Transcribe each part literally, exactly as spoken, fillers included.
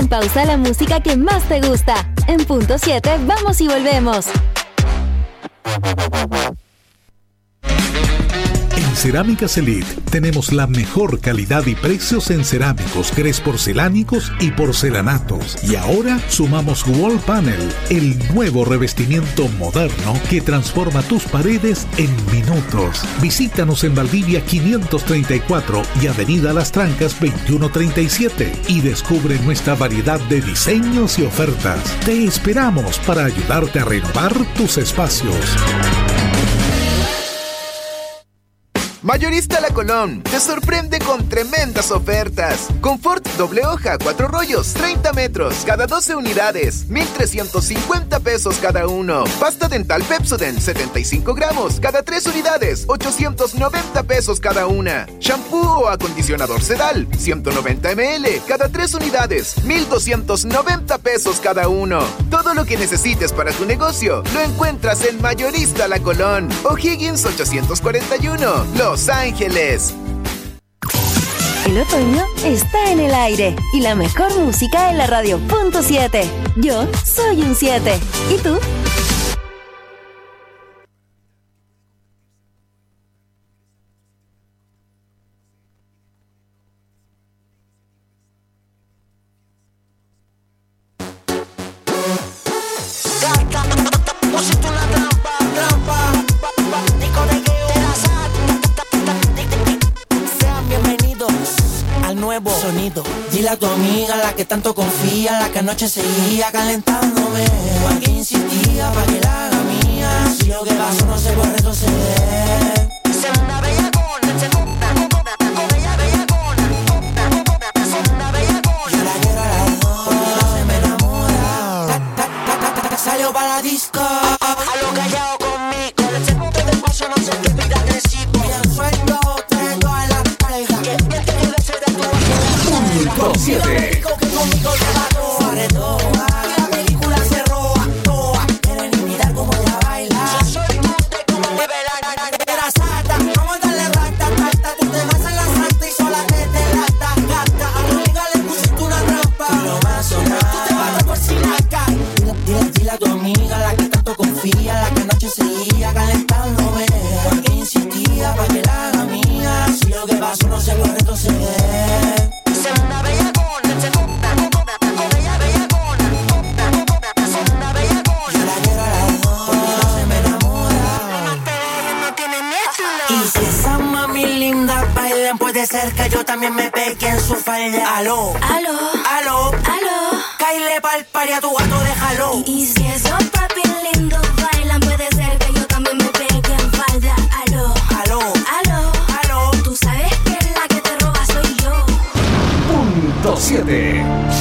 en pausa la música que más te gusta. En punto siete, vamos y volvemos. En Cerámicas Elite tenemos la mejor calidad y precios en cerámicos, grés porcelánicos y porcelanatos. Y ahora sumamos Wall Panel, el nuevo revestimiento moderno que transforma tus paredes en minutos. Visítanos en Valdivia quinientos treinta y cuatro y Avenida Las Trancas veintiuno treinta y siete y descubre nuestra variedad de diseños y ofertas. Te esperamos para ayudarte a renovar tus espacios. Mayorista La Colón te sorprende con tremendas ofertas. Confort doble hoja, cuatro rollos, treinta metros, cada doce unidades, mil trescientos cincuenta pesos cada uno. Pasta dental Pepsodent, setenta y cinco gramos, cada tres unidades, ochocientos noventa pesos cada una. Shampoo o acondicionador Sedal, ciento noventa mililitros, cada tres unidades, mil doscientos noventa pesos cada uno. Todo lo que necesites para tu negocio lo encuentras en Mayorista La Colón. O'Higgins ochocientos cuarenta y uno, Los Ángeles. El otoño está en el aire y la mejor música en la radio punto siete. Yo soy un siete. ¿Y tú? Sonido. Dile a tu amiga, la que tanto confía, la que anoche seguía calentándome, pa' que insistía, pa' que la haga mía. Si lo que pasó no se puede retroceder. Segunda bellacona, segunda, bella bellacona, segunda bellacona. Yo la quiero a las dos, porque no se me enamora. Ta, ta, ta, ta, ta, salió para la disco, a lo callado conmigo. El segundo de paso no sé qué vida agresivo. Bien suelto, traigo a la pareja. Que que te quede ser de tu punto siete. Sobre todo, la película se roba, toa. Quieren imitar como ella baila. Yo soy tú, te como mueve la era sata. Vamos a darle rata, tata. Tú te vas a la santa y sola te delata. Gata, a la amiga le pusiste una trampa. Y no va a sonar, tú te vas a por si la cae. Dile, dile a tu amiga, la que tanto confía, la que anoche seguía calentándome, pa' que insistía, pa' que la haga mía. Si lo que pasó no se puede retroceder. Segunda bellacona, segunda, bella bellacona, segunda bellacona. Yo la quiero a las dos, porque no se me enamora. No te dejes, no tiene miedo. Y si esa mami linda bailan, puede ser que yo también me pegue en su falda. Aló, aló, aló, aló. Caile pa'l party a tu gato, déjalo. Y, y si esos papi lindos bailan, puede ser que yo también me pegue en falda. Aló, aló, aló, aló. Tú sabes que la que te roba soy yo. Punto siete.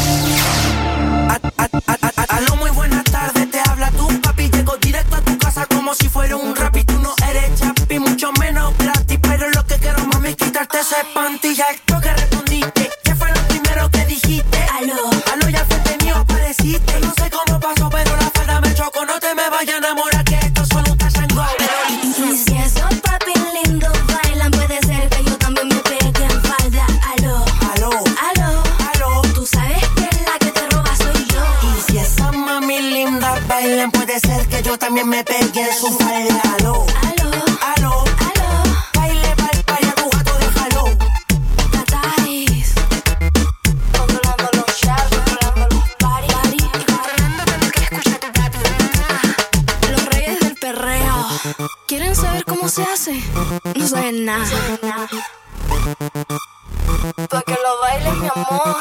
Aló, muy buenas tardes, te habla tu papi. Llego directo a tu casa como si fuera un rap. Y tú no eres chapi, mucho menos gratis. Pero lo que quiero, mami, es quitarte ese panty. Ya esto que respondiste, ¿qué fue lo primero que dijiste? Aló, aló, ya frente mío apareciste. No sé cómo pasó, pero la falda me chocó. No te me vayas a enamorar, que esto solo un touch and go. Y si esos papi lindos bailan, puede ser que yo también me pegue en falda. Aló, aló, aló, aló. Tú sabes que la que te roba soy yo. Y si esa mami linda bailan, puede ser que yo también me pegue en su falda. Aló, aló, aló, aló. Baile pa'l party a tu gato, déjalo. Tatáis, controlando los shots, controlando los party, party. Controlando tener que escuchar tu papi. Los reyes del perreo. ¿Quieren saber cómo se hace? No saben nada. Pa' que lo bailes, mi amor.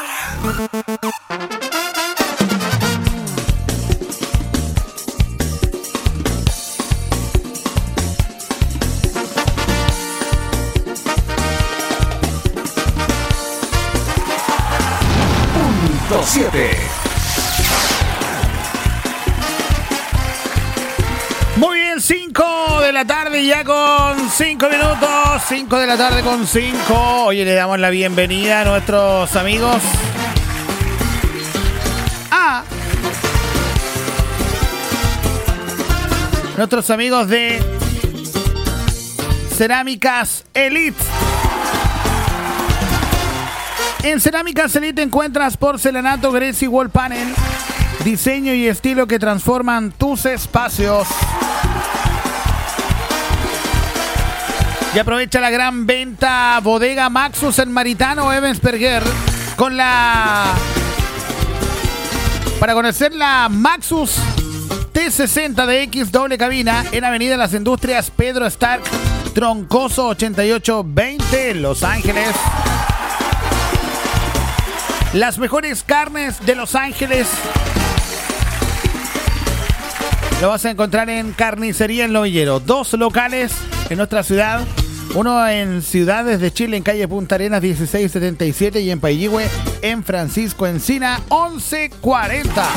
Punto siete. Muy bien, cinco de la tarde ya con cinco minutos, cinco de la tarde con cinco. Oye, le damos la bienvenida a nuestros amigos a nuestros amigos de Cerámicas Elite. En Cerámicas Elite encuentras porcelanato Grecia Wall Panel, diseño y estilo que transforman tus espacios. Y aprovecha la gran venta Bodega Maxus en Maritano Ebensperger con la... Para conocer la Maxus T sesenta D X doble cabina en Avenida Las Industrias Pedro Stark, Troncoso ochenta y ocho veinte, Los Ángeles. Las mejores carnes de Los Ángeles lo vas a encontrar en Carnicería El Novillero. Dos locales en nuestra ciudad. Uno en Ciudades de Chile, en calle Punta Arenas dieciséis setenta y siete, y en Pailligüe, en Francisco Encina once cuarenta.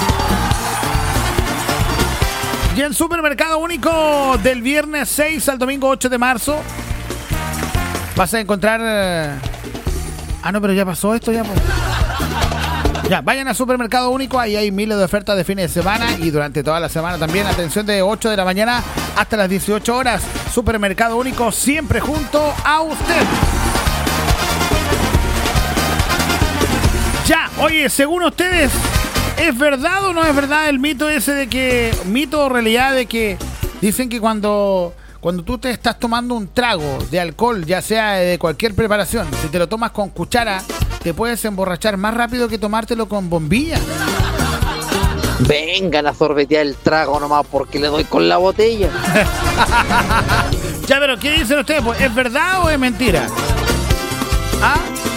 Y en Supermercado Único, del viernes seis al domingo ocho de marzo, vas a encontrar... Ah, no, pero ya pasó esto, ya... Ya, vayan a Supermercado Único, ahí hay miles de ofertas de fines de semana y durante toda la semana también. Atención, de ocho de la mañana hasta las dieciocho horas. Supermercado Único, siempre junto a usted. Ya, oye, según ustedes, ¿es verdad o no es verdad el mito ese de que, mito o realidad de que dicen que cuando, cuando tú te estás tomando un trago de alcohol, ya sea de cualquier preparación, si te lo tomas con cuchara, te puedes emborrachar más rápido que tomártelo con bombilla? Vengan a sorbetear el trago nomás porque le doy con la botella. Ya, pero ¿qué dicen ustedes? Pues, ¿es verdad o es mentira? ¿Ah?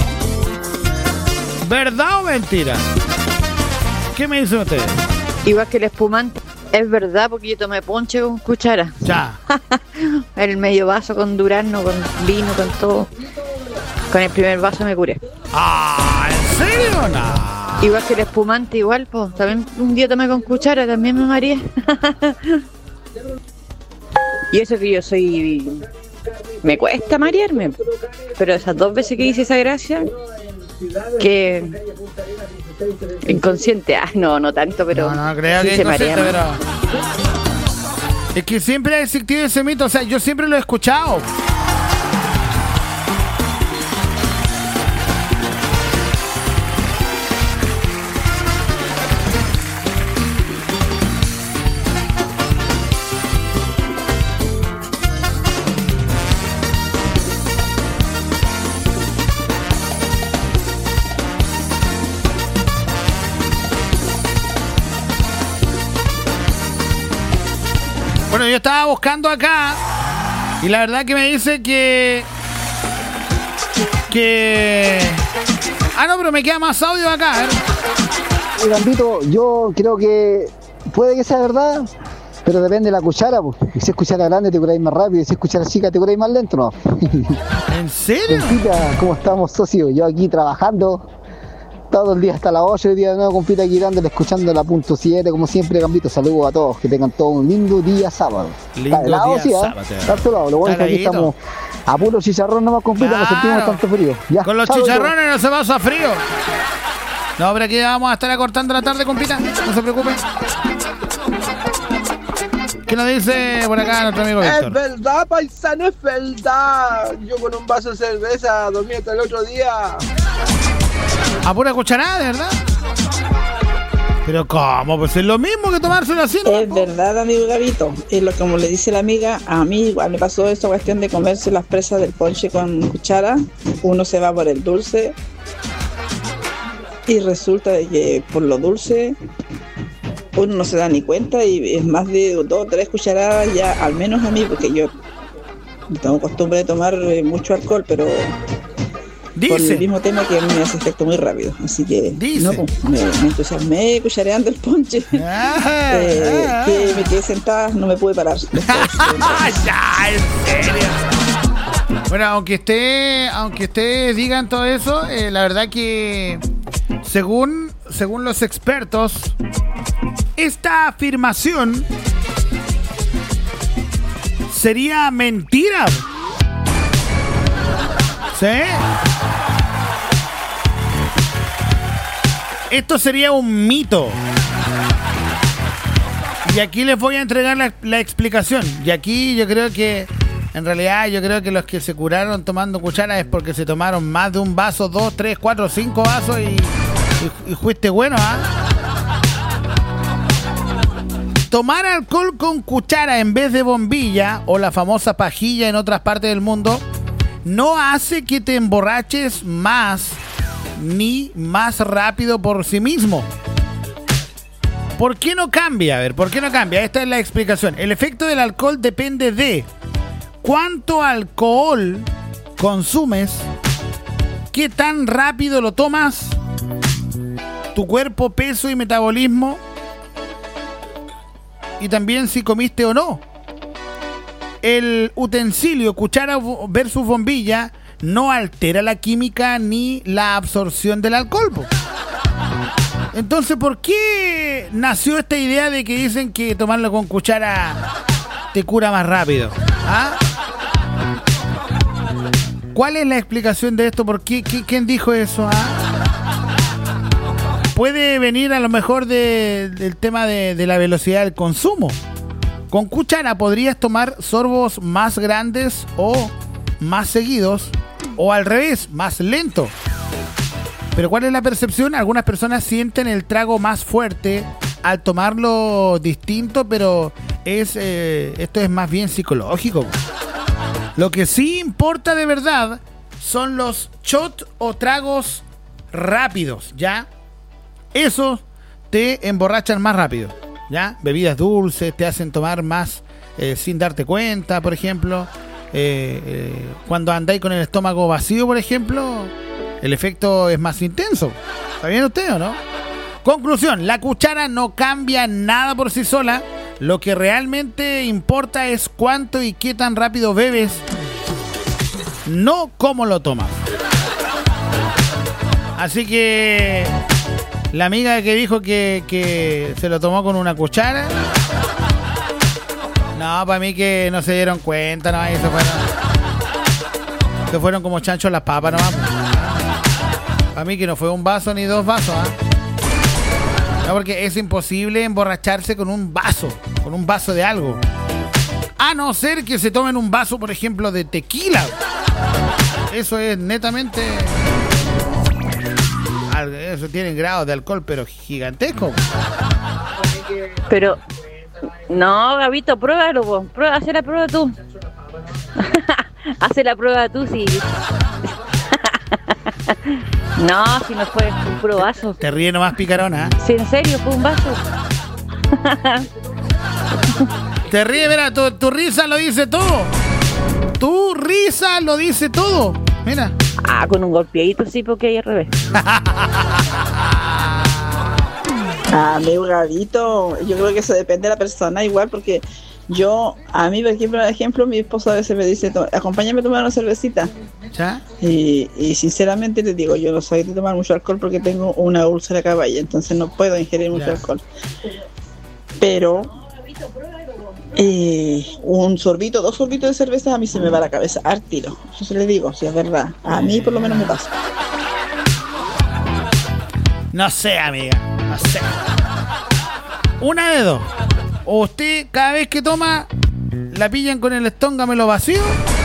¿Verdad o mentira? ¿Qué me dicen ustedes? Igual que el espumante, es verdad porque yo tomé ponche con cuchara. Ya. El medio vaso con durazno, con vino, con todo. Con el primer vaso me curé. Ah, ¿en serio? No. Igual que el espumante, igual, pues. También un día tomé con cuchara, también me mareé. Y eso que yo soy... Me cuesta marearme. Pero esas dos veces que hice esa gracia, que... Inconsciente. Ah, no, no tanto, pero... No, no, creo sí que se inconsciente, marea. pero... Es que siempre ha existido ese mito, o sea, yo siempre lo he escuchado. Bueno, yo estaba buscando acá y la verdad que me dice que... Que... Ah, no, pero me queda más audio acá. A ver. Gambito, yo creo que puede que sea verdad, pero depende de la cuchara. Pues. Si es cuchara grande te curáis más rápido, y si es cuchara chica te curáis más lento, ¿no? ¿En serio? Compita, ¿cómo estamos, socio? Yo aquí trabajando todo el día hasta las ocho, el día de nuevo, compita aquí dándole, escuchando la punto siete, como siempre, Gambito. Saludos a todos, que tengan todo un lindo día sábado. Lindo Está helado, día sí, ¿eh? sábado. Está helado. Lo bueno es que aquí Heladito. estamos a puro chicharrón nomás, compita, Claro. no sentimos tanto frío. Ya, Con los chao, chicharrones no se pasa frío. No, pero aquí vamos a estar acortando la tarde, compita. No se preocupe. ¿Qué nos dice por acá nuestro amigo Es Víctor? verdad, paisano, es verdad. Yo con un vaso de cerveza dormí hasta el otro día. A pura cucharada, ¿de verdad? Pero ¿cómo? Pues es lo mismo que tomárselo así, ¿no? Es verdad, amigo Gabito. Es lo como le dice la amiga, a mí igual me pasó esta cuestión de comerse las presas del ponche con cuchara. Uno se va por el dulce y resulta de que por lo dulce uno no se da ni cuenta y es más de dos o tres cucharadas ya, al menos a mí, porque yo tengo costumbre de tomar eh, mucho alcohol, pero por Dice. el mismo tema que a mí me hace efecto muy rápido. Así que Dice. no, pues, me, me entusiasmé cuchareando el ponche. Ah, Eh, ah, que me quedé sentada, no me pude parar. Después, ah, ya, en serio. Bueno, aunque esté, aunque ustedes digan todo eso, eh, la verdad que según, según los expertos, esta afirmación sería mentira. ¿Sí? Esto sería un mito. Y aquí les voy a entregar la, la explicación. Y aquí yo creo que En realidad yo creo que los que se curaron tomando cuchara es porque se tomaron más de un vaso, dos, tres, cuatro, cinco vasos y, y, y fuiste bueno, ¿ah? Tomar alcohol con cuchara en vez de bombilla o la famosa pajilla en otras partes del mundo no hace que te emborraches más ni más rápido por sí mismo. ¿Por qué no cambia? A ver, ¿por qué no cambia? Esta es la explicación. El efecto del alcohol depende de cuánto alcohol consumes, qué tan rápido lo tomas, tu cuerpo, peso y metabolismo, y también si comiste o no. El utensilio, cuchara versus bombilla, no altera la química ni la absorción del alcohol. Entonces, ¿por qué nació esta idea de que dicen que tomarlo con cuchara te cura más rápido? ¿Ah? ¿Cuál es la explicación de esto? ¿Por qué? ¿Quién dijo eso? ¿Ah? Puede venir a lo mejor de, del tema de, de la velocidad del consumo. Con cuchara podrías tomar sorbos más grandes o más seguidos, o al revés, más lento. Pero ¿cuál es la percepción? Algunas personas sienten el trago más fuerte al tomarlo distinto, pero es eh, esto es más bien psicológico. Lo que sí importa de verdad son los shots o tragos rápidos, ¿ya? Esos te emborrachan más rápido, ¿ya? Bebidas dulces te hacen tomar más eh, sin darte cuenta, por ejemplo. Eh, eh, cuando andáis con el estómago vacío, por ejemplo, el efecto es más intenso. ¿Está bien usted o no? Conclusión, la cuchara no cambia nada por sí sola. Lo que realmente importa es cuánto y qué tan rápido bebes, no cómo lo tomas. Así que la amiga que dijo que, que se lo tomó con una cuchara, no, para mí que no se dieron cuenta, no, ahí se fueron, se fueron como chanchos las papas, nomás. Para mí que no fue un vaso ni dos vasos, ¿eh? No, porque es imposible emborracharse con un vaso, con un vaso de algo. A no ser que se tomen un vaso, por ejemplo, de tequila. Eso es netamente... Eso tiene grados de alcohol, pero gigantesco. Pero... No, Gabito, pruébalo, vos. Prueba, haz la prueba tú. Haz la prueba tú, sí. No, si no fue un puro vaso. Te ríe nomás, picarona. Sí, en serio, fue un vaso. Te ríe, mira, tu, tu risa lo dice todo. Tu risa lo dice todo. Mira. Ah, con un golpeadito sí, porque ahí al revés. Amigo Gabito, yo creo que eso depende de la persona igual, porque yo, a mí, por ejemplo, ejemplo mi esposo a veces me dice, acompáñame a tomar una cervecita. ¿Ya? Y, y sinceramente te digo, yo no soy de tomar mucho alcohol porque tengo una úlcera caballa, entonces no puedo ingerir mucho ya. alcohol. Pero eh, un sorbito, dos sorbitos de cerveza a mí se me va la cabeza al tiro. Eso se le digo, si es verdad. A mí por lo menos me pasa. No sé, amiga, no sé. Una de dos. O usted cada vez que toma la pillan con el estómago vacío,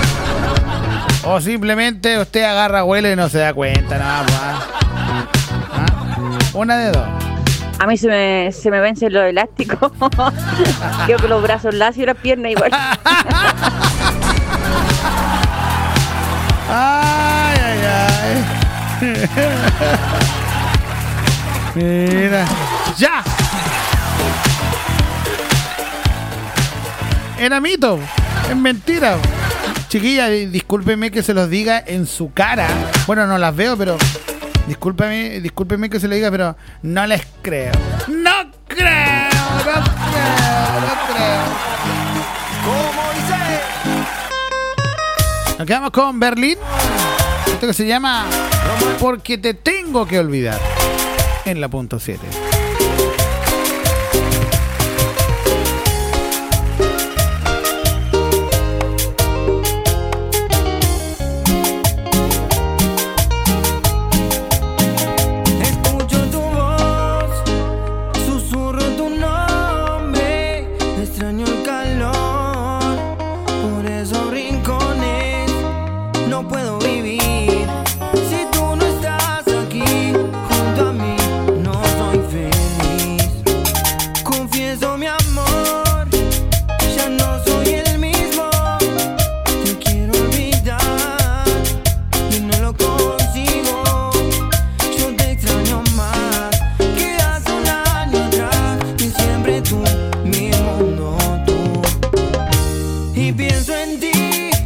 o simplemente usted agarra, huele y no se da cuenta nada más. ¿Ah? Una de dos. A mí se me, se me vencen los elásticos. Creo que los brazos lacios y las piernas igual. Ay, ay, ay. Mira. ¡Ya! Era mito. Es mentira. Chiquilla, discúlpeme que se los diga en su cara. Bueno, no las veo, pero... Discúlpeme, discúlpeme que se lo diga, pero no les creo. ¡No creo! ¡No creo! ¡No creo! ¿Cómo dice? Nos quedamos con Berlín. Esto que se llama Porque te tengo que olvidar. En la punto siete. Extraño el calor, por eso brinco. no puedo vivir. Si tú no estás aquí junto a mí, no soy feliz. Confieso mi amor, ya no soy el mismo. Te quiero olvidar y no lo consigo. Yo te extraño más que hace un año atrás. Y siempre tú, mi mundo tú. Y pienso en ti.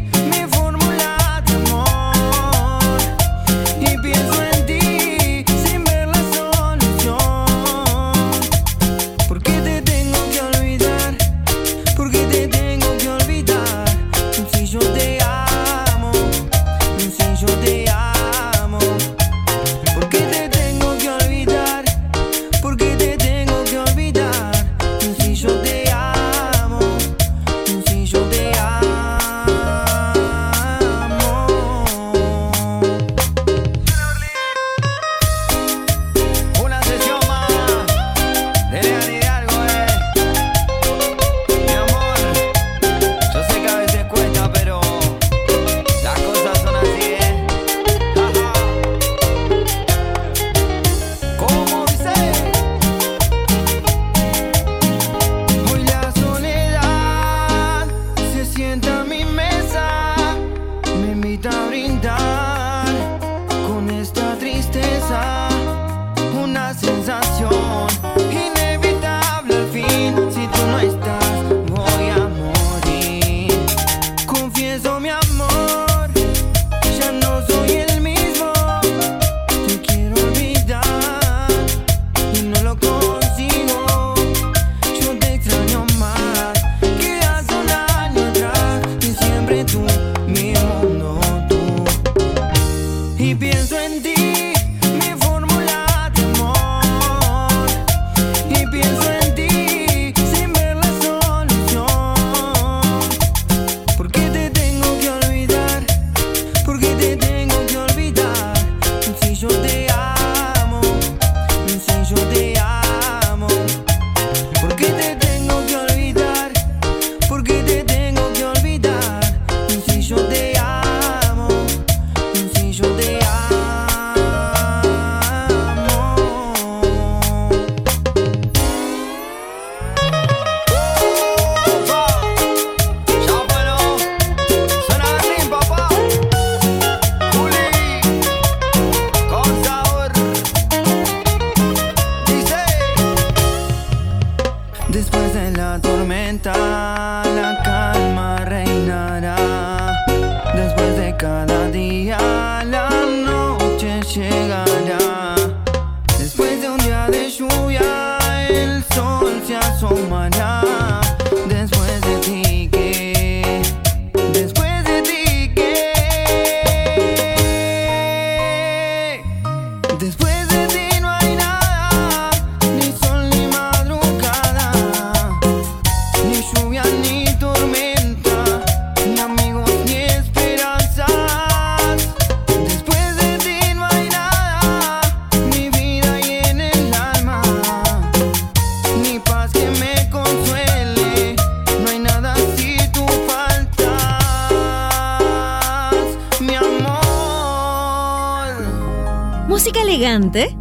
elegante,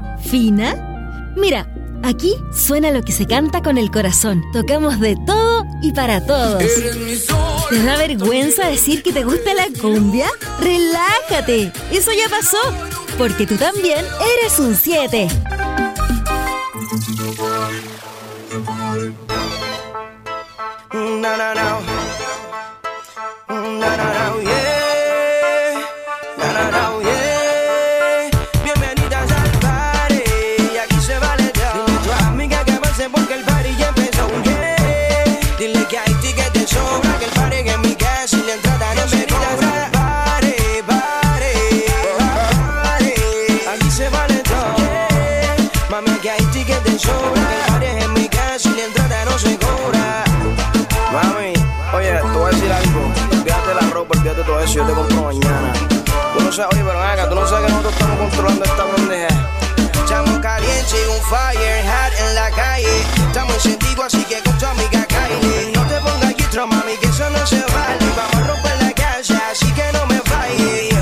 fina. Mira, aquí suena lo que se canta con el corazón. Tocamos de todo y para todos. ¿Te da vergüenza decir que te gusta la cumbia? ¡Relájate! Eso ya pasó, porque tú también eres un siete. Na, na, na. Na, na, na, yeah. Na, na, na, yeah. Bienvenidas al party, y aquí se vale todo. Dile a tu amiga que avance porque el party ya empezó, yeah. Dile que hay tickets de sobra, que el party es en mi casa y la entrada no se cobra. Party, party, party, aquí se vale todo, yeah. Mami, que hay tickets de sobra, que el party es en mi casa y la entrada no se cobra. Mami, oye, te voy a decir algo. Olvídate la ropa, olvídate todo eso, yo te compro mañana. Tú no sabes, oye, pero acá, tú no sabes que nosotros estamos controlando esta pendeja. Estamos caliente y un fire hot en la calle. Estamos encendidos, así que con tu amiga Kylie. No te pongas guitro, mami, que eso no se vale. Vamos a romper la casa, así que no me falles.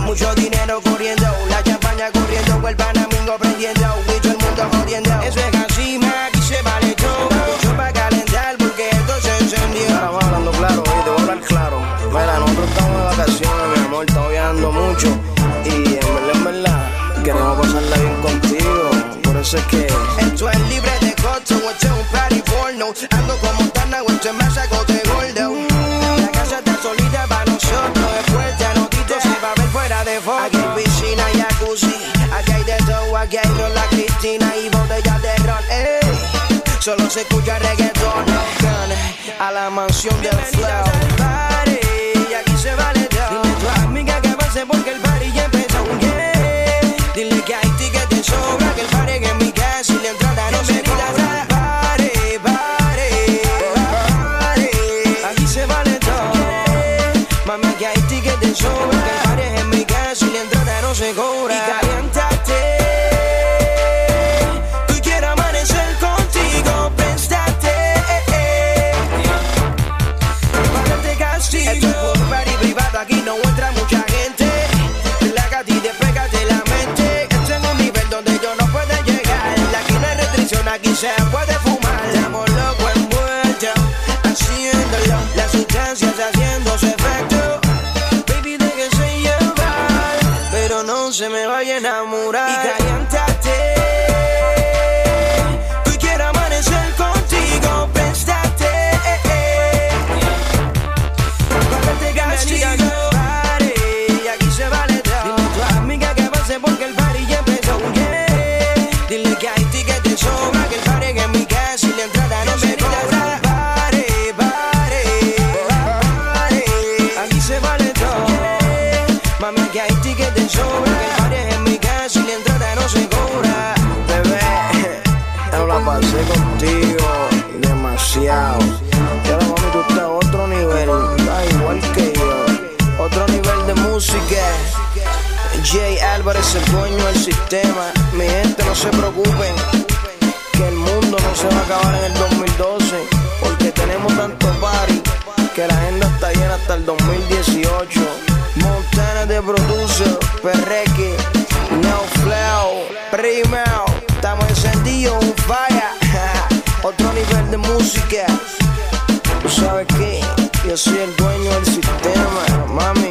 quiero mucho. Y en verdad, en verdad, queremos pasarla bien contigo. Por eso es que esto es libre de costo, esto es un party porno. Ando como Tana, esto es más saco de gordo. La casa está solita para nosotros. Después ya no quito, se va a ver fuera de foto. Aquí hay piscina y jacuzzi, aquí hay de todo, aquí hay ron, la Cristina y botellas de ron. Ey, solo se escucha reggaetón. A la mansión del flow. Y aquí se vale todo. Dile a tu amiga que avance porque el party ya empezó. Yeah. Dile que hay tickets de sobra, que el party es en mi casa y la entrada no se cobra. Party, party, party. Aquí se vale todo. Yeah. Mami, que hay tickets de sobra, que el party es en mi casa y la entrada no se cobra. Y caliéntate. Tú quieres amanecer contigo, préstate. Esto es un party privado, aquí no entra mucha gente. Relájate y despégate la mente. Esto es un nivel donde ellos no pueden llegar. Aquí no hay restricción, aquí se puede fumar. Estamos locos envueltos, haciéndolo. Las sustancias haciendo su efecto. Baby, déjese llevar, pero no se me vaya a enamorar. Y caliéntate. Tú quieres amanecer contigo, préstate. Y aquí se vale todo. Dile a tu amiga que avance porque el party ya empezó. Yeah. Dile que hay tickets de sobra, que el party es en mi casa y la entrada no se cobra. Party, party, party. Aquí se vale todo. Yeah. Mami, que hay tickets de sobra, que el party es en mi casa y la entrada no se cobra. Bebé, yo la pasé contigo demasiado. Y ahora, mami, tú estás a otro nivel. Da igual que yo. Otro nivel de música. Jay Álvarez, el dueño del sistema. Mi gente, no se preocupen, que el mundo no se va a acabar en el dos mil doce, porque tenemos tanto party que la agenda está llena hasta el dos mil dieciocho. Montana de producer, Perreque, No Flow, Primero. Estamos encendidos, un fire. Otro nivel de música. Tú sabes que yo soy el dueño del sistema, mami.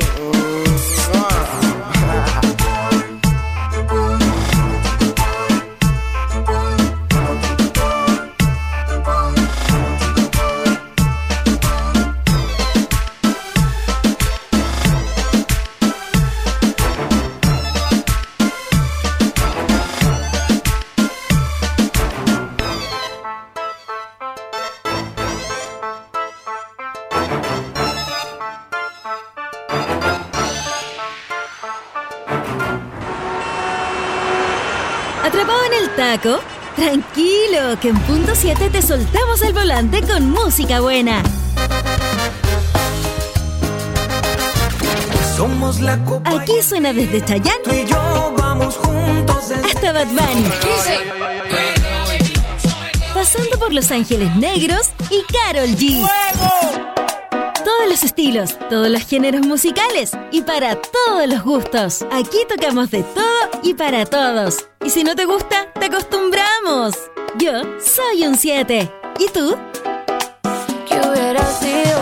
¿Atrapado en el taco? Tranquilo, que en punto siete te soltamos el volante con música buena. Somos la copa. Aquí suena desde Chayanne Tú y yo vamos juntos hasta Bad Bunny, pasando por Los Ángeles Negros y Karol G. Todos los estilos, todos los géneros musicales y para todos los gustos. Aquí tocamos de todo y para todos. Y si no te gusta, te acostumbramos. Yo soy un siete. ¿Y tú? ¿Qué hubiera sido?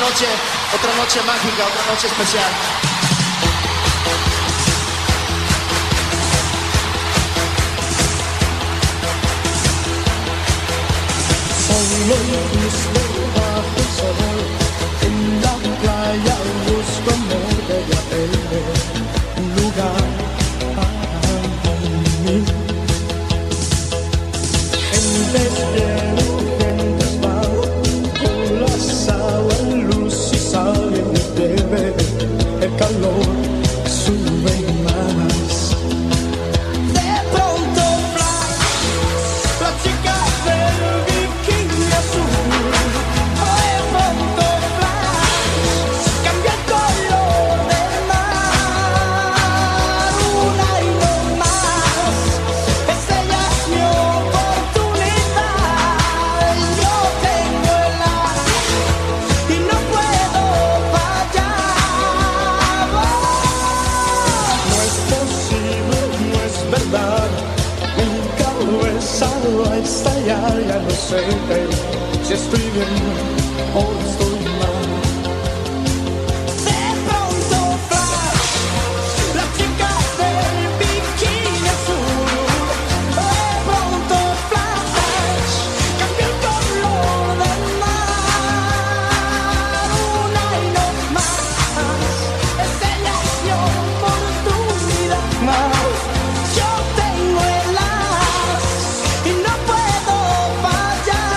noche, otra noche mágica, otra noche especial. Solo busco bajo el sol, en la playa busco amor de la un lugar para mí. En deshielo, gentes van por las aguas, luz y sale y bebe, el calor sube más. De pronto flash, la chica del bikini azul, de pronto flash, cambia el color del mar, una y no más, es ella mi oportunidad, yo tengo el as y no puedo fallar. No es posible, no es verdad, mi cabeza va a estallar, ya no sé si estoy bien o estoy mal. De pronto flash, la chica del bikini azul, de pronto flash, cambia el color del mar, una y no más, es ella mi oportunidad. Yo tengo el as y no puedo fallar.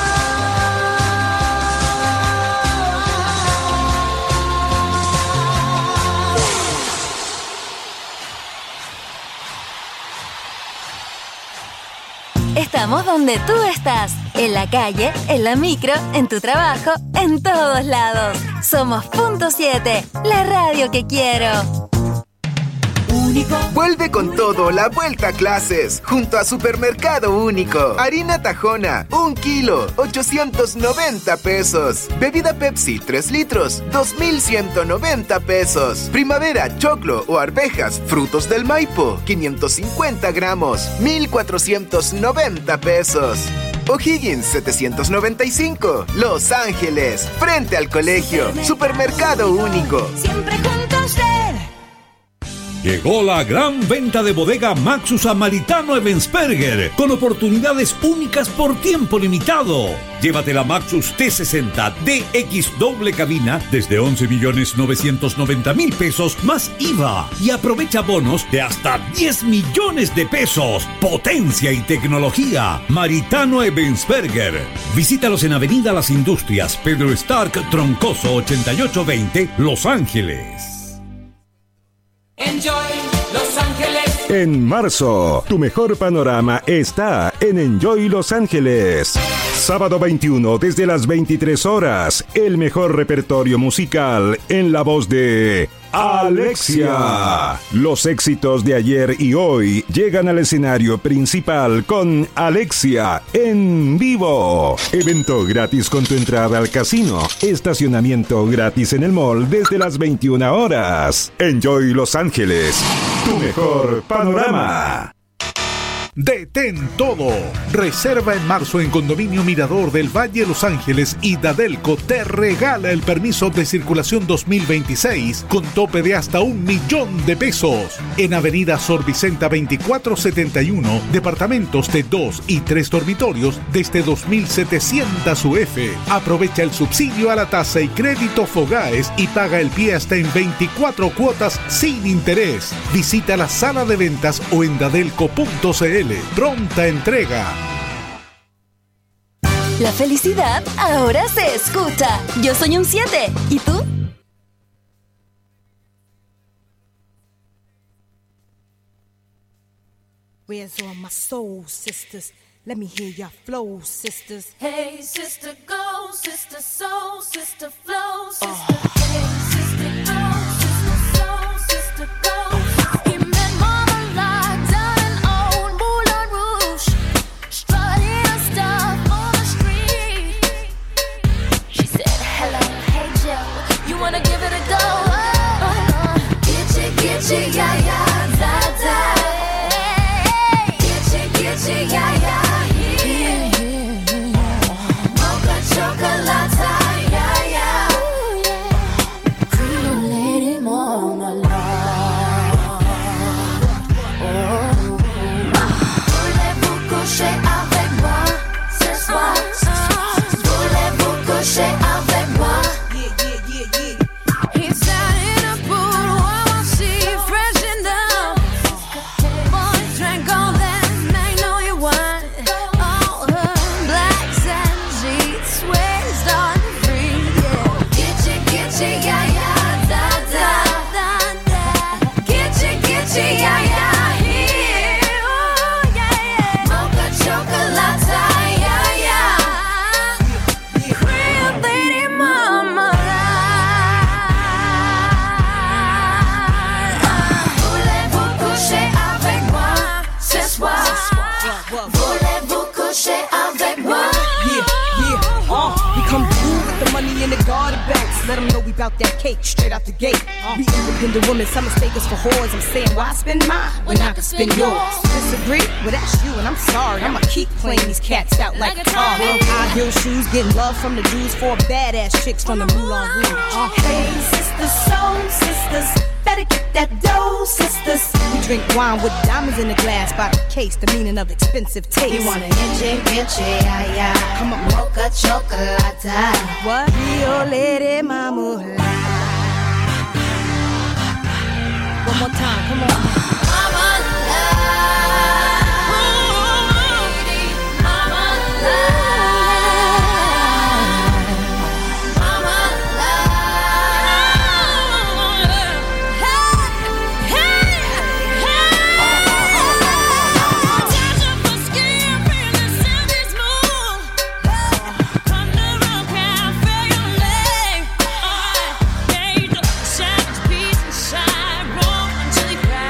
Estamos donde tú estás, en la calle, en la micro, en tu trabajo, en todos lados. Somos Punto siete, la radio que quiero. Vuelve con todo la vuelta a clases junto a Supermercado Único. Harina Tajona, un kilo, ochocientos noventa pesos. Bebida Pepsi, tres litros, dos mil ciento noventa pesos. Primavera, choclo o arvejas, frutos del Maipo, quinientos cincuenta gramos, mil cuatrocientos noventa pesos. O'Higgins setecientos noventa y cinco, Los Ángeles, frente al colegio. Supermercado Único. Siempre juntos ver. Llegó la gran venta de bodega Maxus a Maritano Ebensperger, con oportunidades únicas por tiempo limitado. Llévate la Maxus T sesenta D X doble cabina desde once millones novecientos noventa mil pesos más I V A y aprovecha bonos de hasta diez millones de pesos. Potencia y tecnología. Maritano Ebensperger. Visítalos en Avenida Las Industrias, Pedro Stark Troncoso ochenta y ocho veinte, Los Ángeles. Enjoy Los Ángeles. En marzo, tu mejor panorama está en Enjoy Los Ángeles. Sábado veintiuno desde las veintitrés horas, el mejor repertorio musical en la voz de Alexia. Los éxitos de ayer y hoy llegan al escenario principal con Alexia en vivo. Evento gratis con tu entrada al casino. Estacionamiento gratis en el mall desde las veintiuna horas. Enjoy Los Ángeles, tu mejor panorama. Detén todo. Reserva en marzo en Condominio Mirador del Valle Los Ángeles y Dadelco te regala el permiso de circulación dos mil veintiséis con tope de hasta un millón de pesos. En Avenida Sor Vicenta veinticuatro setenta y uno, departamentos de dos y tres dormitorios desde dos mil setecientos U F. Aprovecha el subsidio a la tasa y crédito Fogaes y paga el pie hasta en veinticuatro cuotas sin interés. Visita la sala de ventas o en dadelco punto cl. Pronta entrega. La felicidad ahora se escucha. Yo soy un siete. ¿Y tú? Where's all my soul sisters? Let me hear your flow, sisters. Hey, sister, go, sister, soul, sister, flow, sister. Hey, sister, go, sister, soul, sister, go. He met Mama Locked down in old Moulin Rouge, strutting her stuff on the street. She said, hello, hey, Joe, you wanna give it a go? Uh, get you, get you, yeah, yeah, da, da. Get you, get you, yeah, yeah. Chocolate, yeah, yeah. Let them know we bout that cake straight out the gate. We independent women, some mistake us for whores. I'm saying, why spend mine when I can spend yours? Disagree? Well, that's you, and I'm sorry. I'ma keep playing these cats out like a car. High heel shoes, getting love from the Jews, for badass chicks from the Moulin Rouge. Uh, Hey, sisters, soul sisters, better get that dough, sisters. We drink wine with diamonds in the glass by the case, the meaning of expensive taste. You want an inche, inche, ay, ay. Come on, Mocha chocolate. What? Rio Lady Mama. One more time, come on. Mama love, mama love, mama love. Hey, hey, hey. Touch up my skin, feel the silky smooth. Come to Rock Cafe on Lake. Yeah, you know, savage peace inside, roll until you cry.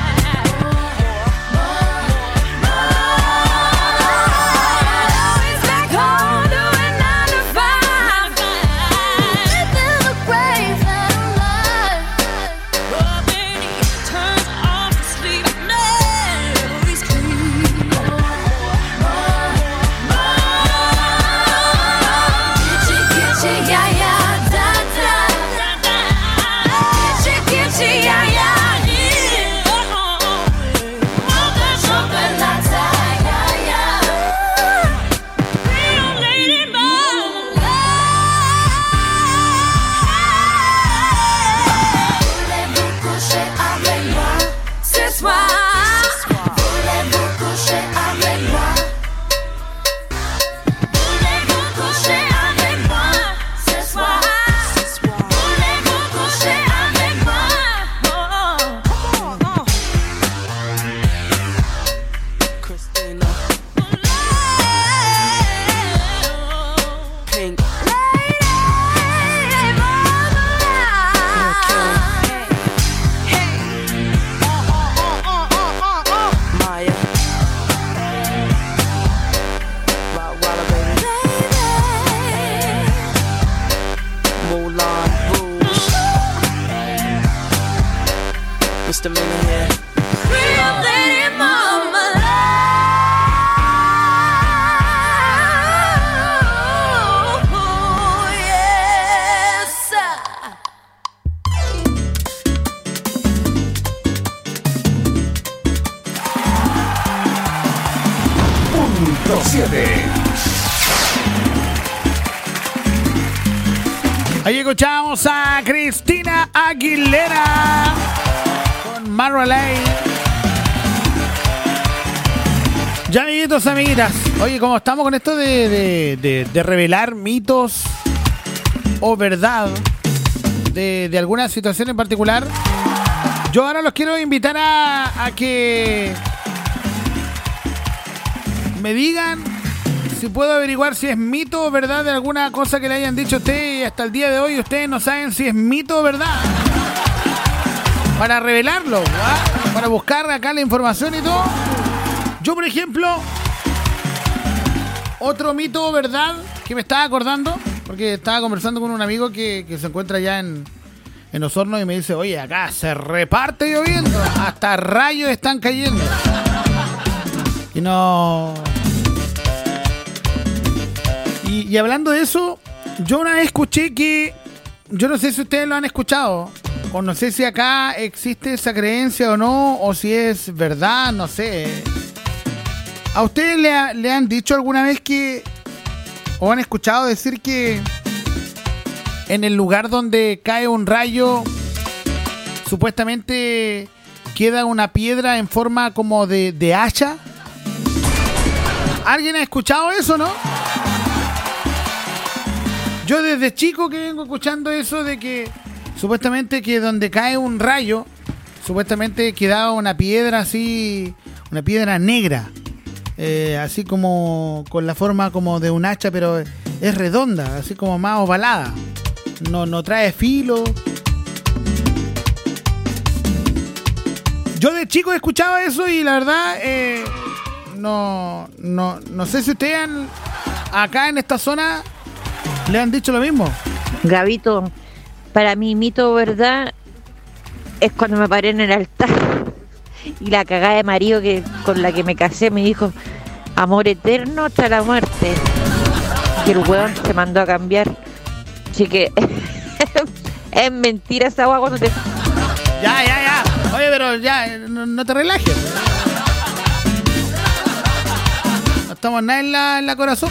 Always back home doing nine to five. Living the grace that I'm alive. Oh, baby, turns off to sleep. Memories creep. Gitchy, gitchy, yeah, yeah, da, da. Gitchy, gitchy, yeah, yeah, yeah. Mocha chocolate, yeah, yeah. Real lady mama. Voulez-vous coucher avec moi ce soir? Voulez-vous coucher avec moi? Voulez-vous coucher avec moi ce soir? Voulez-vous coucher avec moi? Christina. Pink. Maya. Rottweiler, baby. Moulin Rouge. Mister Miller here. Real lady mama. Oh, yes. Punto siete. Ahí escuchamos a Cristina Aguilera con Marmalade. Ya, amiguitos, amiguitas. Oye, como estamos con esto de, de, de, de revelar mitos o verdad de, de alguna situación en particular, yo ahora los quiero invitar a, a que me digan si puedo averiguar si es mito o verdad de alguna cosa que le hayan dicho a usted y hasta el día de hoy ustedes no saben si es mito o verdad. Para revelarlo, ¿verdad? Para buscar acá la información y todo. Yo, por ejemplo, otro mito o verdad que me estaba acordando, porque estaba conversando con un amigo que, que se encuentra allá en, en Osorno y me dice, oye, acá se reparte lloviendo, hasta rayos están cayendo. Y no... Y, y hablando de eso, yo una vez escuché que, yo no sé si ustedes lo han escuchado, o no sé si acá existe esa creencia o no, o si es verdad, no sé. ¿A ustedes le, ha- le han dicho alguna vez que, o han escuchado decir que en el lugar donde cae un rayo, supuestamente queda una piedra en forma como de, de hacha? ¿Alguien ha escuchado eso, no? Yo desde chico que vengo escuchando eso de que supuestamente que donde cae un rayo, supuestamente quedaba una piedra así, una piedra negra, eh, así como con la forma como de un hacha, pero es redonda, así como más ovalada. No, no trae filo. Yo de chico escuchaba eso y la verdad eh, no, no, no sé si ustedes han, acá en esta zona le han dicho lo mismo. Gabito, Para mí, mito o verdad es cuando me paré en el altar y la cagada de marido que con la que me casé me dijo amor eterno hasta la muerte. Y el weón se mandó a cambiar. Así que es mentira esa agua cuando te... Ya, ya, ya. Oye, pero ya, no, no te relajes. No estamos nada en la, en la corazón.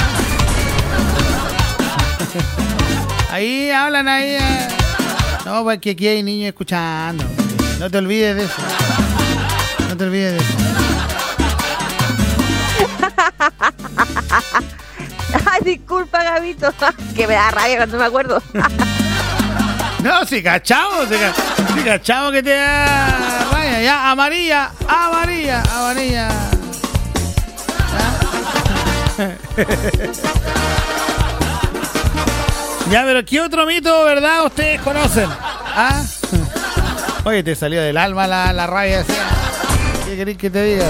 Ahí hablan ahí. Eh. No, pues que aquí hay niños escuchando. No te olvides de eso. No te olvides de eso. Ay, disculpa, Gabito. Que me da rabia cuando me acuerdo. No, si cachamos, si, si cachamos que te da rabia. Ya, amarilla, amarilla, amarilla. ¿Ya? Ya, pero ¿qué otro mito, verdad, ustedes conocen? ¿Ah? Oye, te salió del alma la, la rabia. ¿Sí? ¿Qué querés que te diga?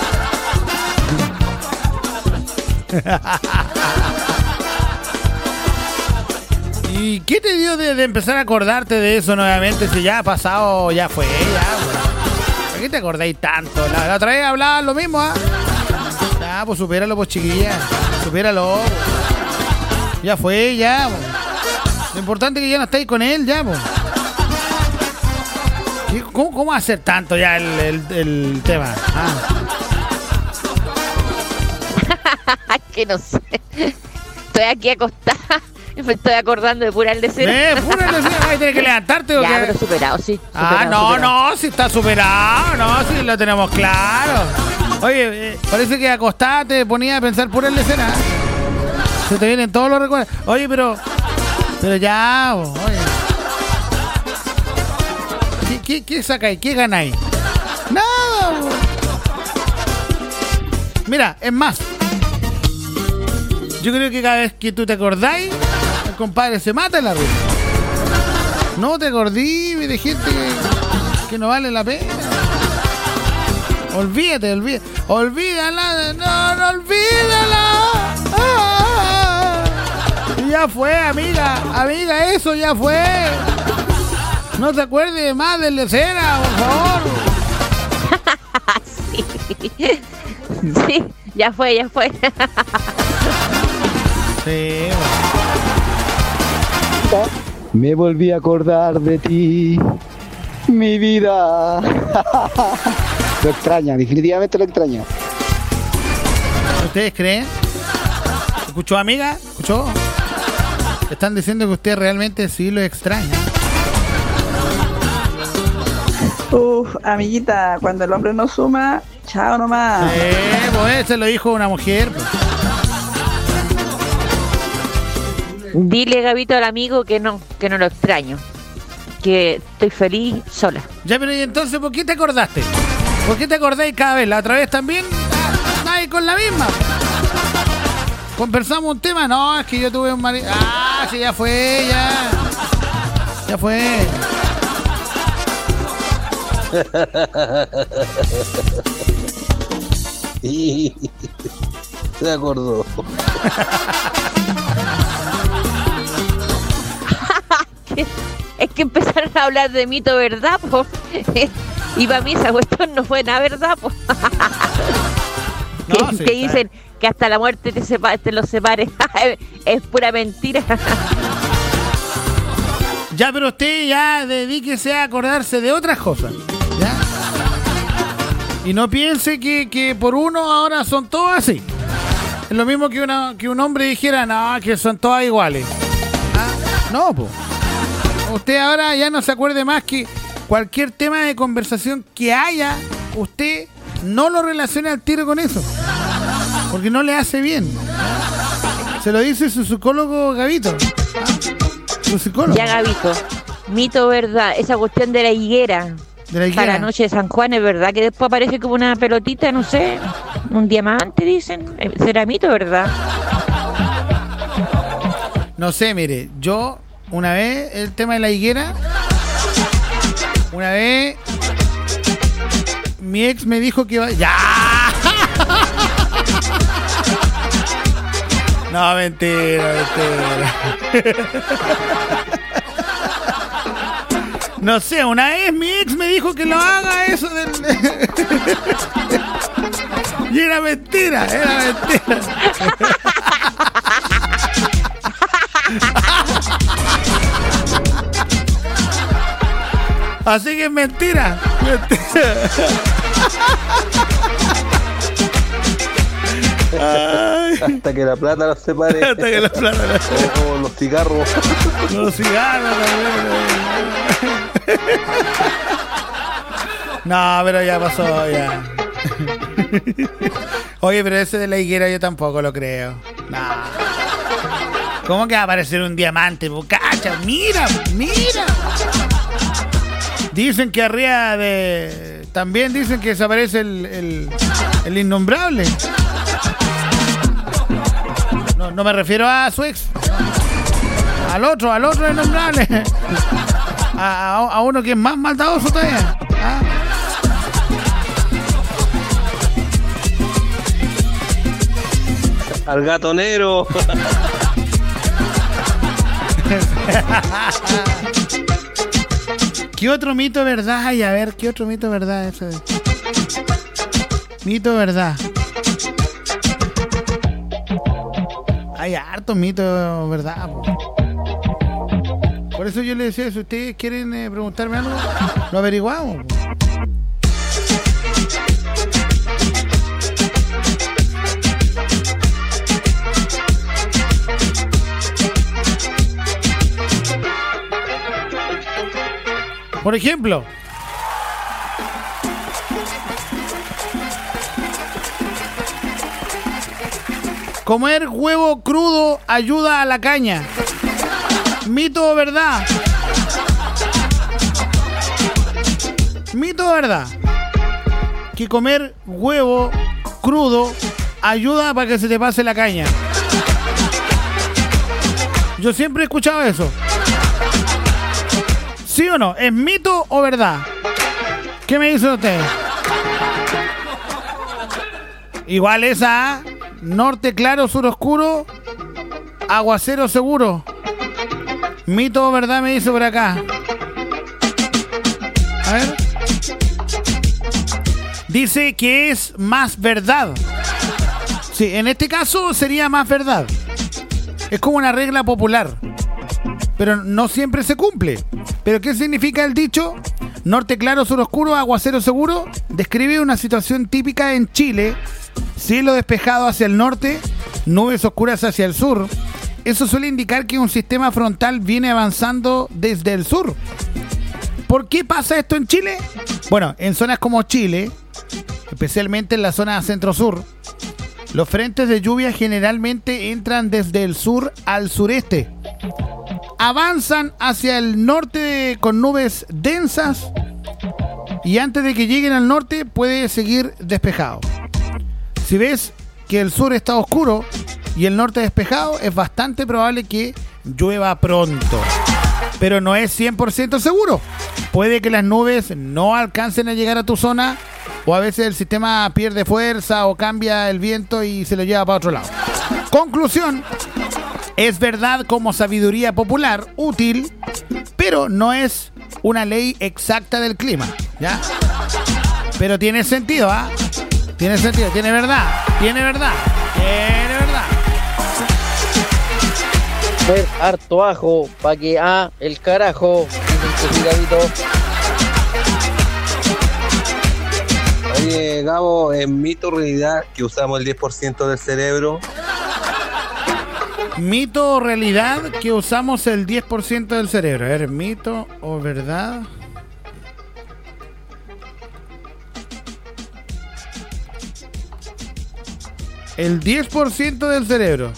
¿Y qué te dio de, de empezar a acordarte de eso nuevamente? Si ya ha pasado, ya fue, ya. ¿Por qué te acordáis tanto? La, la otra vez hablabas lo mismo, ¿ah? ¿eh? Ya, pues supéralo, pues chiquilla. Supéralo. Pues. Ya fue, ya. Pues. Lo importante es que ya no estáis con él, ya, pues. ¿Cómo, ¿Cómo hacer tanto ya el, el, el tema? Ah. Que no sé. Estoy aquí acostada. Me estoy acordando de pura lecera. Eh, pura lecera. Ahí tienes que levantarte. ¿O ya, qué? pero superado, sí. Superado, ah, no, superado. no, si está superado. No, si lo tenemos claro. Oye, eh, parece que acostada te ponía a pensar pura lecera. Se te vienen todos los recuerdos. Oye, pero... Pero ya, oye. ¿Qué, qué, qué sacáis? ¿Qué ganáis? Nada, bo. Mira, es más. Yo creo que cada vez que tú te acordáis, el compadre se mata en la ruta. No te acordí de gente que, que no vale la pena. Olvídate, olvídate. Olvídala, no, no olvídala. Ah, ya fue, amiga, amiga, eso ya fue. No te acuerdes más de la escena, por favor. Sí. Sí, ya fue, ya fue. Sí. Me volví a acordar de ti, mi vida. Lo extraña, definitivamente lo extraño. ¿Ustedes creen? ¿Escuchó, amiga? ¿Escuchó? Están diciendo que usted realmente sí lo extraña. Uf, amiguita, cuando el hombre no suma, chao nomás. Eh, pues se lo dijo una mujer. Pues. Dile, Gabito, al amigo que no, que no lo extraño. Que estoy feliz sola. Ya, pero ¿y entonces por qué te acordaste? ¿Por qué te acordáis cada vez? ¿La otra vez también? ¿Nadie con la misma? ¿Conversamos un tema? No, es que yo tuve un marido. Ah, sí, ya fue, ya. Ya fue. Y se acordó. Es que empezaron a hablar de mito, ¿verdad? Po? Y para mí esa cuestión no fue nada, ¿verdad? Po? No, que, sí, que dicen que hasta la muerte te, sepa, te los separe. Es pura mentira. Ya, pero usted ya dedíquese a acordarse de otras cosas. ¿Ya? Y no piense que, que por uno ahora son todos así. Es lo mismo que, una, que un hombre dijera, no, que son todas iguales. ¿Ah? No, pues. Usted ahora ya no se acuerde más que cualquier tema de conversación que haya, usted no lo relacione al tiro con eso. Porque no le hace bien. Se lo dice su psicólogo Gabito. Su psicólogo. Ya, Gabito. Mito, ¿verdad? Esa cuestión de la higuera. De la higuera. Para la noche de San Juan, ¿es verdad? Que después aparece como una pelotita, no sé. Un diamante, dicen. ¿Será mito, verdad? No sé, mire. Yo, una vez, el tema de la higuera. Una vez, mi ex me dijo que iba... ¡Ya! No, mentira, mentira. No sé, una vez mi ex me dijo que lo haga eso del... Y era mentira, era mentira. Así que es mentira. Mentira. Ay. Hasta que la plata los separe. Hasta que la plata los separe. O los cigarros. Los cigarros también. No, pero ya pasó, ya. Oye, pero ese de la higuera yo tampoco lo creo. No. ¿Cómo que va a aparecer un diamante? Cacha, mira, mira. Dicen que arriba de... También dicen que desaparece el, el, el innombrable. No, no me refiero a su ex. Al otro, al otro innombrable. A, a, a uno que es más maldadoso todavía. ¿Ah? Al gato negro. ¿Qué otro mito de verdad hay? A ver, ¿qué otro mito de verdad es ese? Mito de verdad. Hay hartos mitos, ¿verdad? Por eso yo les decía, si ustedes quieren eh, preguntarme algo, lo averiguamos. Por ejemplo, comer huevo crudo ayuda a la caña. ¿Mito o verdad? ¿Mito o verdad? Que comer huevo crudo ayuda para que se te pase la caña. Yo siempre he escuchado eso. ¿Sí o no? ¿Es mito o verdad? ¿Qué me dicen ustedes? Igual esa, norte claro, sur oscuro, aguacero seguro. Mito o verdad me dice por acá. A ver. Dice que es más verdad. Sí, en este caso sería más verdad. Es como una regla popular, pero no siempre se cumple. ¿Pero qué significa el dicho? Norte claro, sur oscuro, aguacero seguro. Describe una situación típica en Chile. Cielo despejado hacia el norte, nubes oscuras hacia el sur. Eso suele indicar que un sistema frontal viene avanzando desde el sur. ¿Por qué pasa esto en Chile? Bueno, en zonas como Chile, especialmente en la zona centro-sur, los frentes de lluvia generalmente entran desde el sur al sureste. Avanzan hacia el norte con nubes densas y antes de que lleguen al norte puede seguir despejado. Si ves que el sur está oscuro y el norte despejado, es bastante probable que llueva pronto. Pero no es cien por ciento seguro. Puede que las nubes no alcancen a llegar a tu zona, o a veces el sistema pierde fuerza o cambia el viento y se lo lleva para otro lado. Conclusión: es verdad como sabiduría popular, útil, pero no es una ley exacta del clima, ¿ya? Pero tiene sentido, ¿ah? ¿eh? Tiene sentido, tiene verdad, tiene verdad, tiene verdad. Ver harto ajo, pa' que ah, el carajo. Oye, Gabo, ¿es mito o realidad que usamos el diez por ciento del cerebro? ¿Mito o realidad que usamos el diez por ciento del cerebro? A ver, ¿mito o verdad? El diez por ciento del cerebro.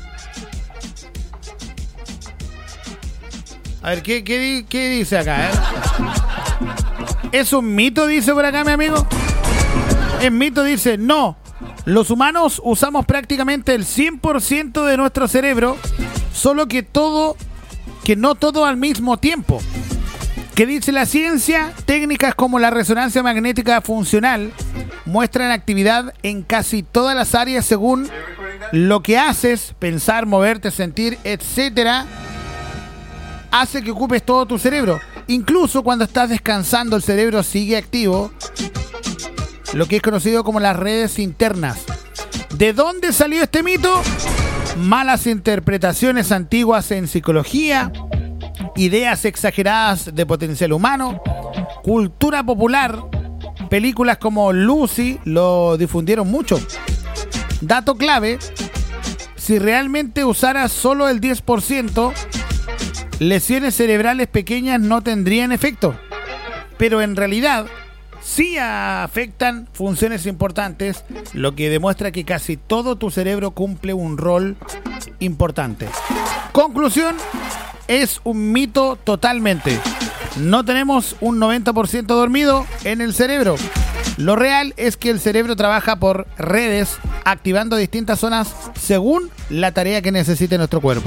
A ver, ¿qué, qué, qué dice acá? Eh? ¿Es un mito, dice por acá mi amigo? Es mito, dice, no. Los humanos usamos prácticamente el cien por ciento de nuestro cerebro, solo que todo, que no todo al mismo tiempo. ¿Qué dice la ciencia? Técnicas como la resonancia magnética funcional muestran actividad en casi todas las áreas según lo que haces, pensar, moverte, sentir, etcétera. Hace que ocupes todo tu cerebro. Incluso cuando estás descansando, el cerebro sigue activo, lo que es conocido como las redes internas. ¿De dónde salió este mito? Malas interpretaciones antiguas en psicología, ideas exageradas de potencial humano, cultura popular, películas como Lucy lo difundieron mucho. Dato clave, si realmente usaras solo el diez por ciento, lesiones cerebrales pequeñas no tendrían efecto, pero en realidad sí afectan funciones importantes, lo que demuestra que casi todo tu cerebro cumple un rol importante. Conclusión, es un mito totalmente. No tenemos un noventa por ciento dormido en el cerebro. Lo real es que el cerebro trabaja por redes, activando distintas zonas según la tarea que necesite nuestro cuerpo.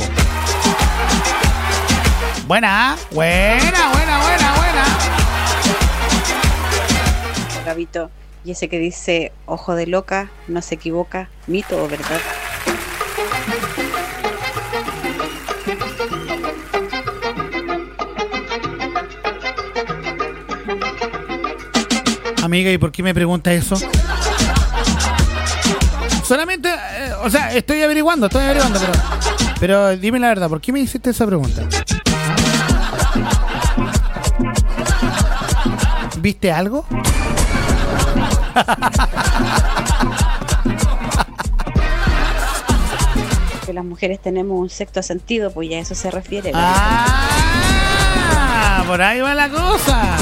Buena, ¿eh? Buena, buena, buena, buena. Gabito, y ese que dice ojo de loca, no se equivoca, mito o verdad. Amiga, ¿y por qué me pregunta eso? Solamente, eh, o sea, estoy averiguando, estoy averiguando, pero, pero dime la verdad, ¿por qué me hiciste esa pregunta? ¿Viste algo? Que las mujeres tenemos un sexto sentido, pues ya a eso se refiere. Ah, por ahí va la cosa.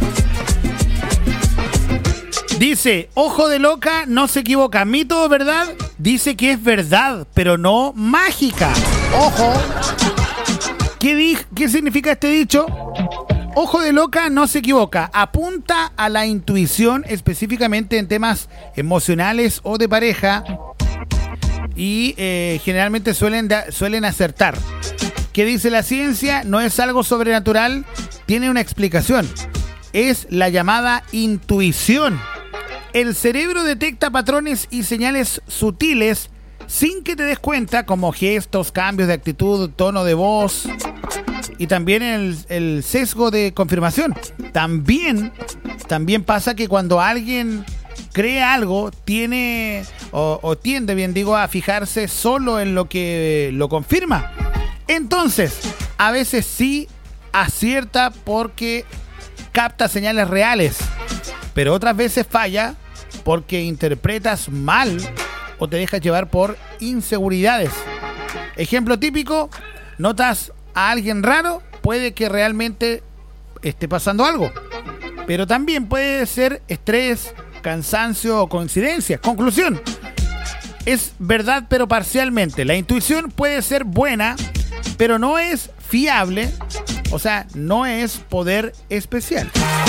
Dice, ojo de loca, no se equivoca. Mito o verdad, dice que es verdad, pero no mágica. Ojo. ¿Qué, di- ¿Qué significa este dicho? Ojo de loca no se equivoca. Apunta a la intuición específicamente en temas emocionales o de pareja. Y eh, generalmente suelen, da- suelen acertar. ¿Qué dice la ciencia? No es algo sobrenatural, tiene una explicación. Es la llamada intuición. El cerebro detecta patrones y señales sutiles sin que te des cuenta, como gestos, cambios de actitud, tono de voz y también el, el sesgo de confirmación. También, también pasa que cuando alguien cree algo, tiene o, o tiende, bien digo, a fijarse solo en lo que lo confirma. Entonces, a veces sí acierta porque capta señales reales, pero otras veces falla porque interpretas mal o te dejas llevar por inseguridades. Ejemplo típico, notas a alguien raro, puede que realmente esté pasando algo, pero también puede ser estrés, cansancio o coincidencia. Conclusión, es verdad pero parcialmente. La intuición puede ser buena, pero no es fiable, o sea, no es poder especial.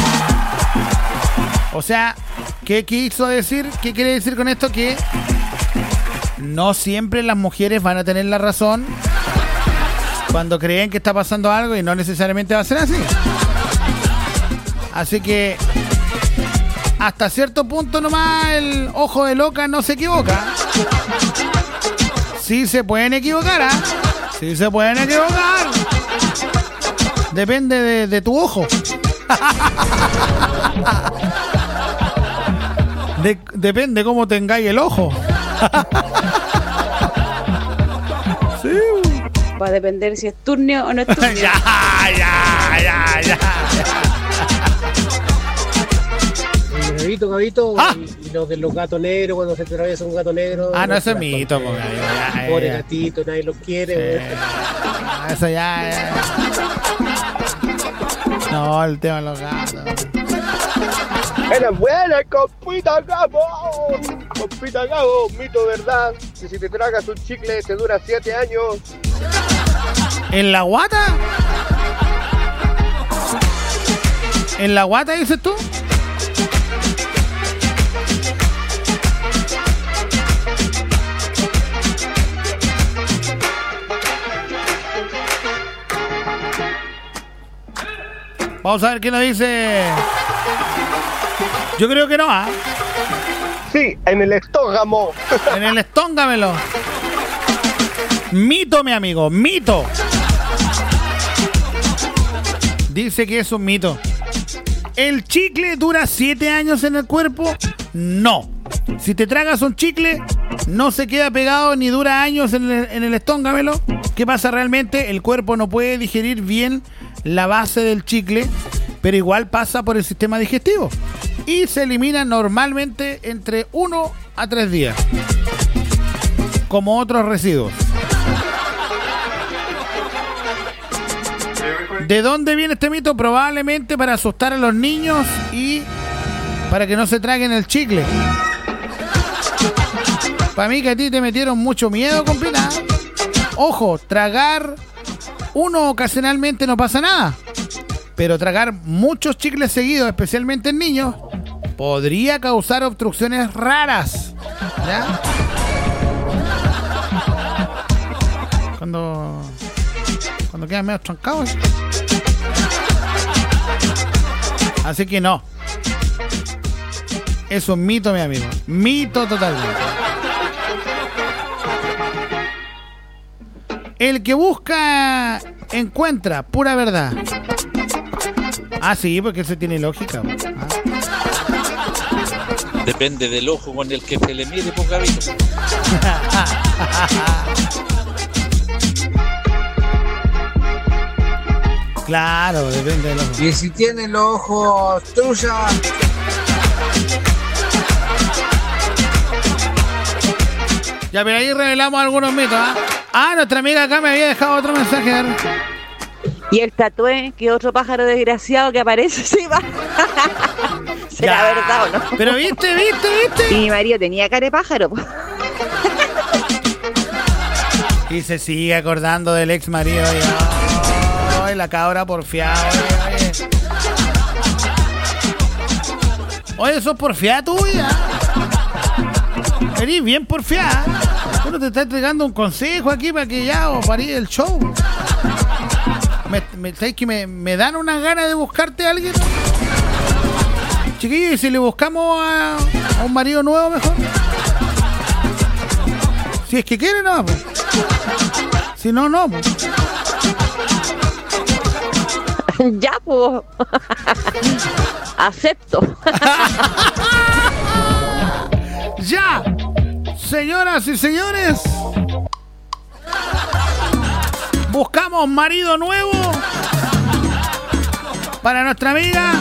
O sea, ¿qué quiso decir? ¿Qué quiere decir con esto? Que no siempre las mujeres van a tener la razón cuando creen que está pasando algo y no necesariamente va a ser así. Así que hasta cierto punto nomás el ojo de loca no se equivoca. Sí se pueden equivocar, ¿ah? Sí se pueden equivocar. Depende de, de tu ojo. De, depende cómo tengáis el ojo. Sí. Va a depender si es turnio o no es turnio. ya, ya, ya, ya. Gabito, Gabito, Ah. y, y los de los gatos negros, cuando se atraviesa un gato negro. Ah, no, no ese es se las mito, conté. po, ya, ya, Pobre ya. gatito, nadie los quiere. Sí. güey. Ah, eso ya, ya. No, el tema de los gatos. ¡Eres buena, compita Gabo! Compita Gabo, mito verdad, que si te tragas un chicle te dura siete años. ¿En la guata? ¿En la guata dices tú? Vamos a ver qué nos dice. Yo creo que no, ¿ah? Sí, en el estómago. En el estóngamelo. Mito, mi amigo, mito. dice que es un mito. ¿El chicle dura siete años en el cuerpo? No. Si te tragas un chicle, no se queda pegado ni dura años en el, en el estómago. ¿Qué pasa realmente? El cuerpo no puede digerir bien la base del chicle, pero igual pasa por el sistema digestivo y se elimina normalmente entre uno a tres días, como otros residuos. ¿De dónde viene este mito? Probablemente para asustar a los niños y para que no se traguen el chicle. Para mí que a ti te metieron mucho miedo, compita. Ojo, tragar uno ocasionalmente no pasa nada, pero tragar muchos chicles seguidos, especialmente en niños, podría causar obstrucciones raras. ¿Ya? Cuando... Cuando quedan medio trancados. Así que no. Es un mito, mi amigo. Mito totalmente. El que busca, encuentra. Pura verdad. Ah, sí, porque eso tiene lógica. Ah. Depende del ojo con el que se le mire, pues, Gabito. Claro, depende del ojo. Y si tiene los ojos tuyos. Ya, pero ahí revelamos algunos mitos, ¿ah? Ah, nuestra amiga acá me había dejado otro mensaje. Y el tatué, que otro pájaro desgraciado que aparece, sí va. ¿Será Ya. verdad o no? Pero viste, viste, viste. Y mi marido tenía cara de pájaro. po. Y se sigue acordando del ex marido. Ay, la cabra porfiada. Oye, oye. Oye, sos porfiada tuya. Eres bien porfiada. Tú no te estás entregando un consejo aquí para que ya o parí el show. ¿Me, me, ¿sabes que me, me dan unas ganas de buscarte a alguien? Chiquillos, ¿y si le buscamos a, a un marido nuevo mejor? Si es que quiere, no. Pues. Si no, no. Pues. Ya, pues. Acepto. ¡Ya! Señoras y señores, buscamos marido nuevo para nuestra amiga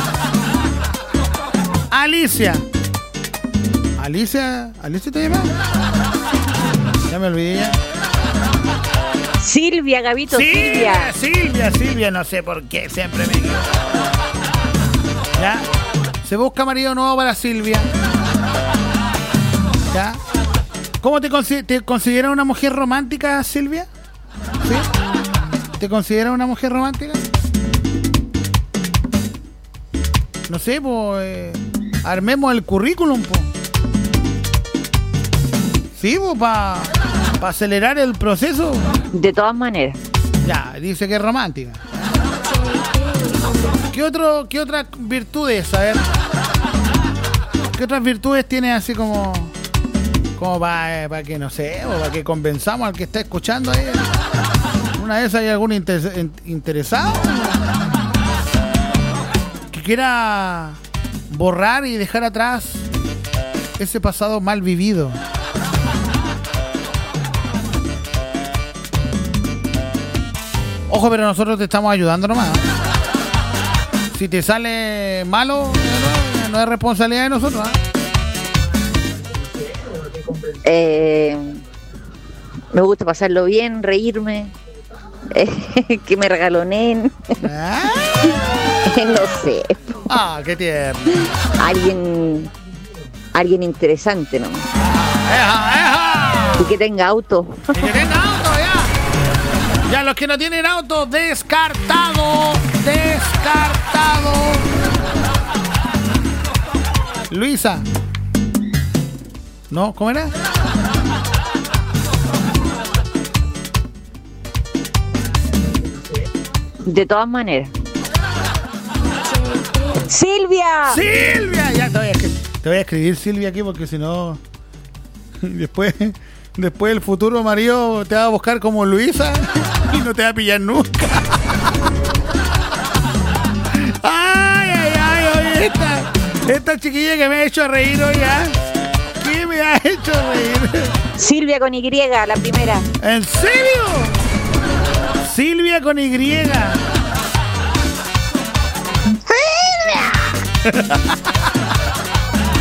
Alicia. Alicia, ¿Alicia te llama? Ya me olvidé ya. Silvia, Gabito, Silvia. Silvia. Silvia, Silvia, no sé por qué siempre me equivoco. ¿Ya? Se busca marido nuevo para Silvia. ¿Ya? ¿Cómo te, consi- te consideras una mujer romántica, Silvia? ¿Sí? ¿Te consideras una mujer romántica? No sé, pues eh, armemos el currículum, pues. Sí, pues, para pa acelerar el proceso. De todas maneras. Ya, dice que es romántica. ¿Qué, otro, qué otras virtudes? A ver. ¿Qué otras virtudes tiene así como... como para pa que, no sé, o para que convenzamos al que está escuchando ahí? ¿Una de esas hay algún inter- interesado? Que quiera borrar y dejar atrás ese pasado mal vivido. Ojo, pero nosotros te estamos ayudando nomás. Si te sale malo, no, no es responsabilidad de nosotros. Eh, me gusta pasarlo bien, reírme, eh, que me regaloneen. ¿Ah? No sé. Ah, qué tierno. Alguien, alguien interesante, ¿no? ¡Eja, eja! Y que tenga auto. Y que tenga auto, ya. Ya, los que no tienen auto, descartado. Descartado. Luisa. ¿No? ¿Cómo era? De todas maneras. ¡Silvia! ¡Silvia! Ya te voy a, te voy a escribir Silvia aquí porque si no... Después, después el futuro marido te va a buscar como Luisa y no te va a pillar nunca. Esta chiquilla que me ha hecho reír hoy, ¿ah? ¿Qué me ha hecho reír? Silvia con Y, la primera. ¿En serio? Silvia con Y. ¡Silvia!